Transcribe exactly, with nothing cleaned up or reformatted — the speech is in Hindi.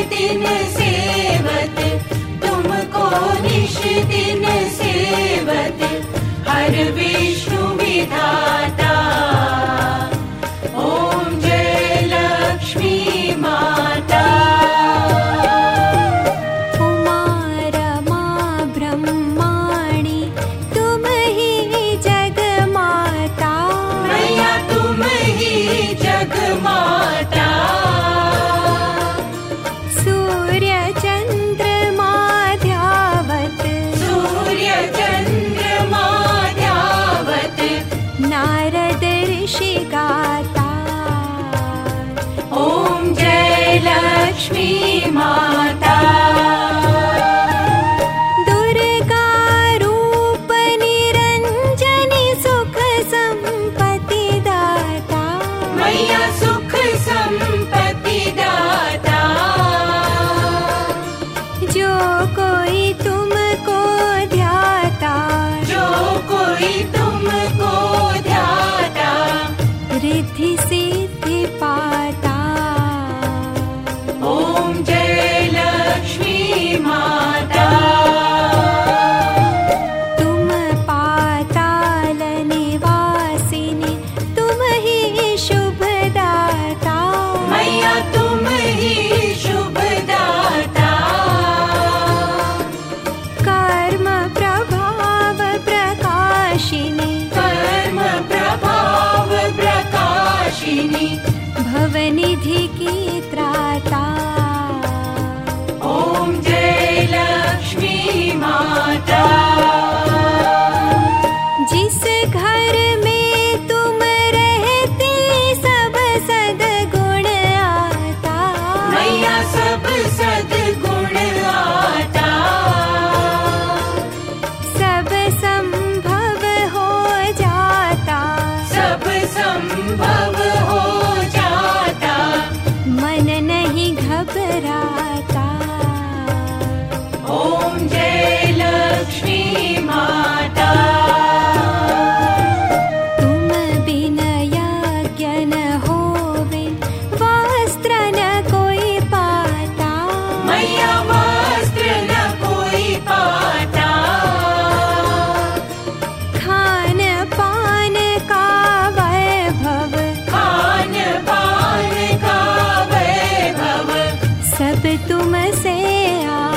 दिन सेवत, तुमको निश दिन सेवत, हर विष्णु विधाता। ओम जय लक्ष्मी माता। उमा रमा ब्रह्माणी तुम ही जग माता। मैया तुम ही जग माता। सूर्य चंद्रमा ध्यावत, सूर्य चंद्रमा ध्यावत, नारद ऋषि गाता। ओम जय लक्ष्मी माता। दुर्गा रूप निरंजनी सुख संपत्ति दाता। मैया सुख संपत्ति दाता। जो कोई तुमको ध्याता, जो कोई तुमको ध्याता, रिद्धि सिद्धि पाता। ओम जय लक्ष्मी माता। तुम पाताल निवासिनी तुम ही शुभ दाता। मैया तुम ही शुभ दाता। कर्म प्रभाव प्रकाशिनी, कर्म प्रभाव प्रकाशिनी, भवनिधि की त्राता। ओम जय लक्ष्मी माता। जिस घर में तुम रहती सब सद्गुण आता। मैया सब सद्गुण आता। सब संभव हो जाता, सब संभव हो जाता। मन नहीं घबराता। ओम जय लक्ष्मी माता। तुम बिन यज्ञ न होवे, वस्त्र न कोई पाता। मैया वस्त्र न कोई पाता। खान पान का वैभव, खान पान का वैभव, सब तुमसे